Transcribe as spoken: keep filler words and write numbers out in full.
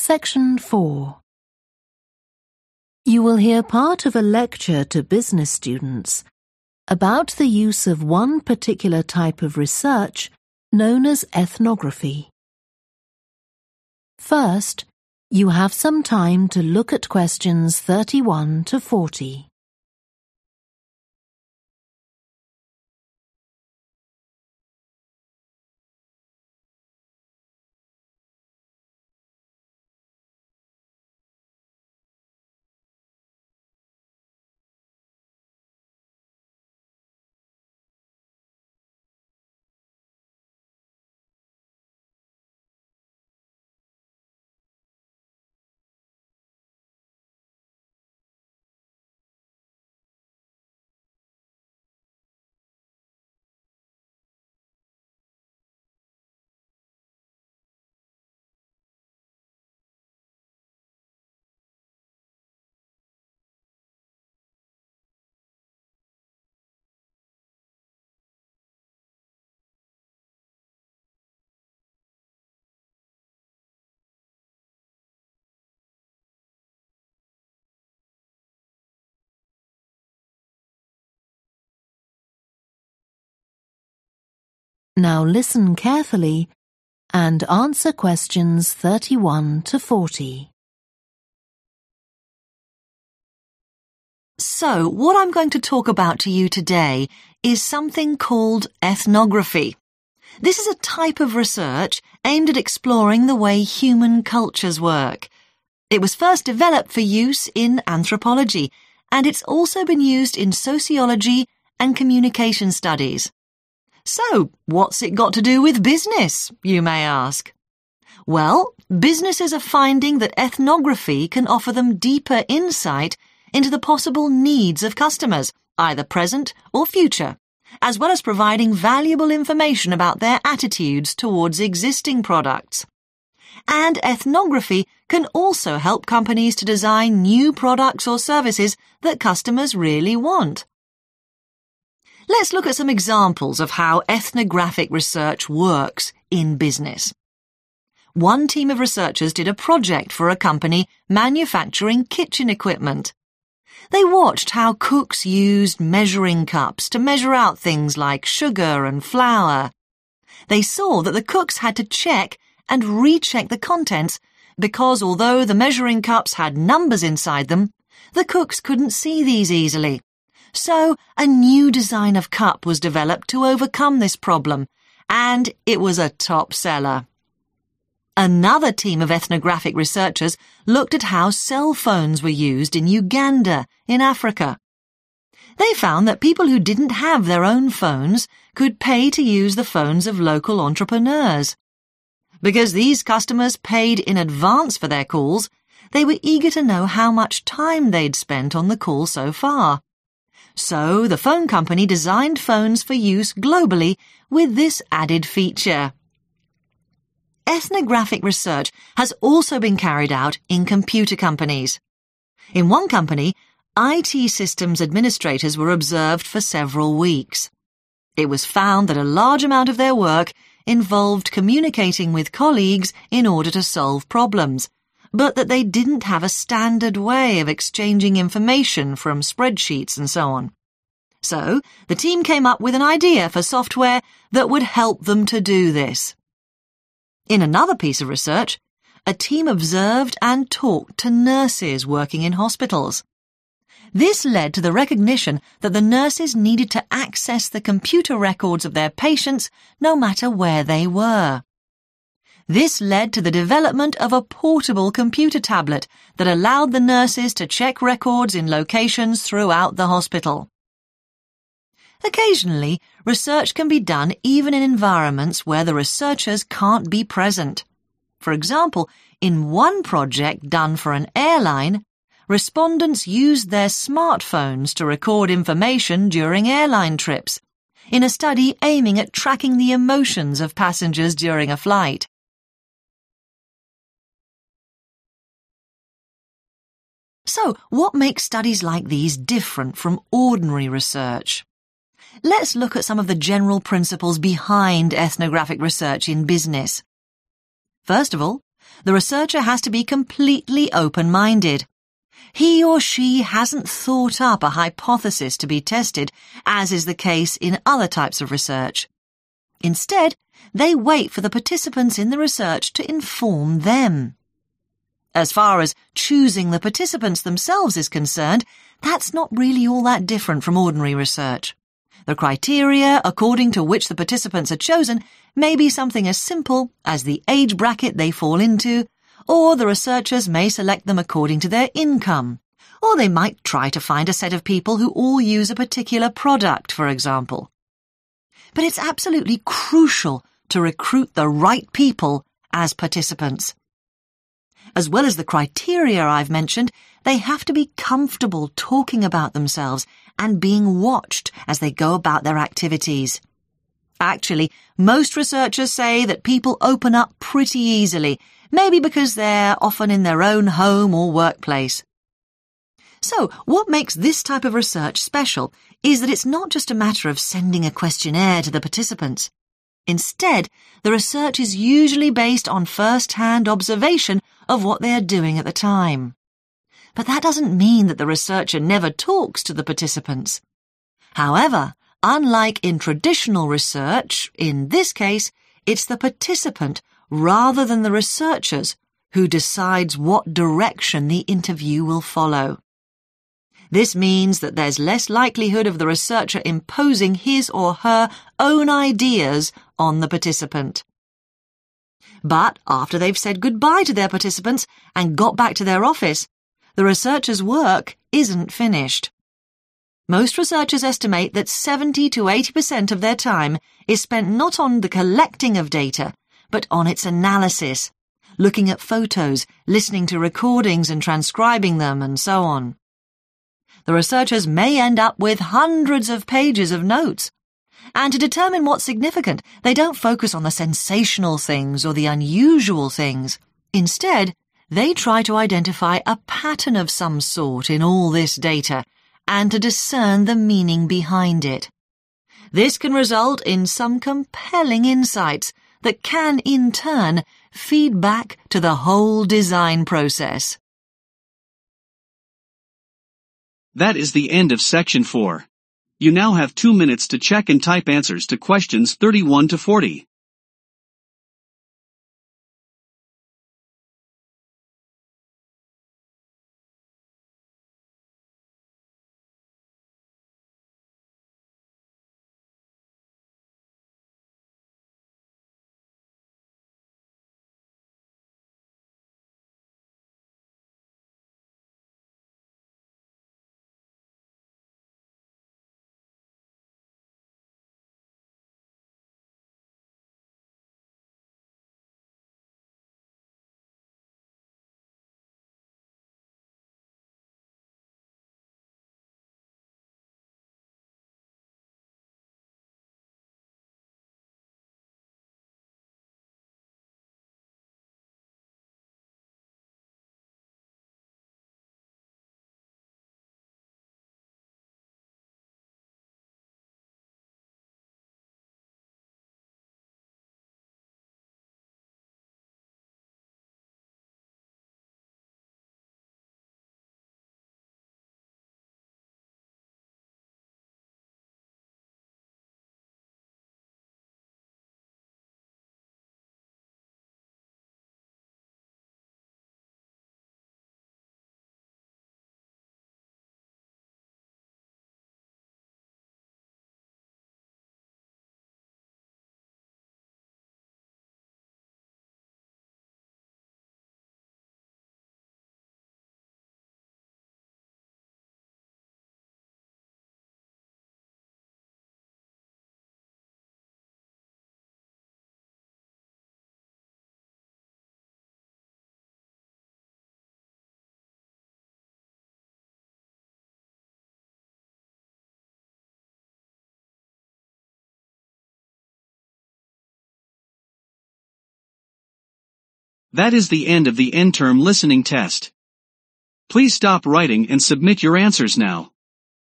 Section four. You will hear part of a lecture to business students about the use of one particular type of research known as ethnography. First, you have some time to look at questions thirty-one to forty. Now listen carefully and answer questions thirty-one to forty. So, what I'm going to talk about to you today is something called ethnography. This is a type of research aimed at exploring the way human cultures work. It was first developed for use in anthropology, and it's also been used in sociology and communication studies. So, what's it got to do with business, you may ask? Well, businesses are finding that ethnography can offer them deeper insight into the possible needs of customers, either present or future, as well as providing valuable information about their attitudes towards existing products. And ethnography can also help companies to design new products or services that customers really want. Let's look at some examples of how ethnographic research works in business. One team of researchers did a project for a company manufacturing kitchen equipment. They watched how cooks used measuring cups to measure out things like sugar and flour. They saw that the cooks had to check and recheck the contents because although the measuring cups had numbers inside them, the cooks couldn't see these easily. So, a new design of cup was developed to overcome this problem, and it was a top seller. Another team of ethnographic researchers looked at how cell phones were used in Uganda, in Africa. They found that people who didn't have their own phones could pay to use the phones of local entrepreneurs. Because these customers paid in advance for their calls, they were eager to know how much time they'd spent on the call so far. So, the phone company designed phones for use globally with this added feature. Ethnographic research has also been carried out in computer companies. In one company, I T systems administrators were observed for several weeks. It was found that a large amount of their work involved communicating with colleagues in order to solve problems, but that they didn't have a standard way of exchanging information from spreadsheets and so on. So, the team came up with an idea for software that would help them to do this. In another piece of research, a team observed and talked to nurses working in hospitals. This led to the recognition that the nurses needed to access the computer records of their patients no matter where they were. This led to the development of a portable computer tablet that allowed the nurses to check records in locations throughout the hospital. Occasionally, research can be done even in environments where the researchers can't be present. For example, in one project done for an airline, respondents used their smartphones to record information during airline trips, in a study aiming at tracking the emotions of passengers during a flight. So, what makes studies like these different from ordinary research? Let's look at some of the general principles behind ethnographic research in business. First of all, The researcher has to be completely open-minded. He or she hasn't thought up a hypothesis to be tested, as is the case in other types of research. Instead, they wait for the participants in the research to inform them. As far as choosing the participants themselves is concerned, that's not really all that different from ordinary research. The criteria according to which the participants are chosen may be something as simple as the age bracket they fall into, or the researchers may select them according to their income, or they might try to find a set of people who all use a particular product, for example. But it's absolutely crucial to recruit the right people as participants. As well as the criteria I've mentioned, they have to be comfortable talking about themselves and being watched as they go about their activities. Actually, most researchers say that people open up pretty easily, maybe because they're often in their own home or workplace. So, what makes this type of research special is that it's not just a matter of sending a questionnaire to the participants. Instead, the research is usually based on first-hand observation of what they are doing at the time. But that doesn't mean that the researcher never talks to the participants. However, unlike in traditional research, in this case, it's the participant rather than the researchers who decides what direction the interview will follow. This means that there's less likelihood of the researcher imposing his or her own ideas on the participant. But after they've said goodbye to their participants and got back to their office, the researcher's work isn't finished. Most researchers estimate that seventy to eighty percent of their time is spent not on the collecting of data, but on its analysis, looking at photos, listening to recordings and transcribing them, and so on. The researchers may end up with hundreds of pages of notes. And to determine what's significant, they don't focus on the sensational things or the unusual things. Instead, they try to identify a pattern of some sort in all this data and to discern the meaning behind it. This can result in some compelling insights that can, in turn, feed back to the whole design process. That is the end of section four. You now have two minutes to check and type answers to questions thirty-one to forty. That is the end of the end-term listening test. Please stop writing and submit your answers now.